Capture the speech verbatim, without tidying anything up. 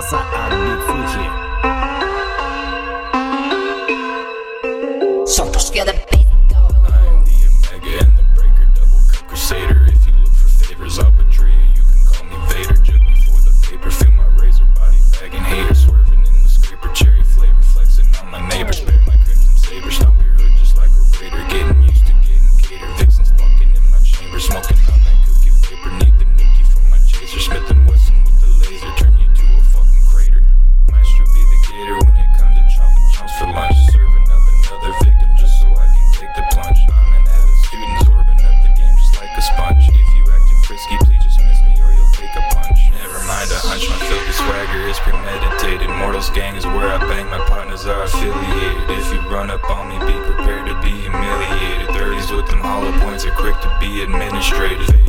Casa and Big Food here. Santos. Get the bass go. I am the Omega and the Breaker, double cup crusader. If you look for favors, I'll betray you. You can call me Vader. Jug me for the paper. Feel my razor body bagging haters, swerving in the scraper. Cherry flavor, flexing on my neighbors. Spare my crimson saber, stomp your hood just like a raider. Getting used to getting catered. Vixens fucking in my chamber, smoking on that cookie vapor. Need the nookie from my chaser. Smith and Wesson with the laser, turn you to a fucking crater. Maestro be the gator when it comes to chopping chunks for lunch. Serving up another victim just so I can take the plunge. I'm an avid student, sorbing up the game just like a sponge. If you acting frisky, please just miss me or you'll take a punch. Never mind a hunch, my filthy swagger is premeditated. Mortals gang is where I bang, my partners are affiliated. If you run up on me, be prepared to be humiliated. Thirties with them hollow points are quick to be administrated.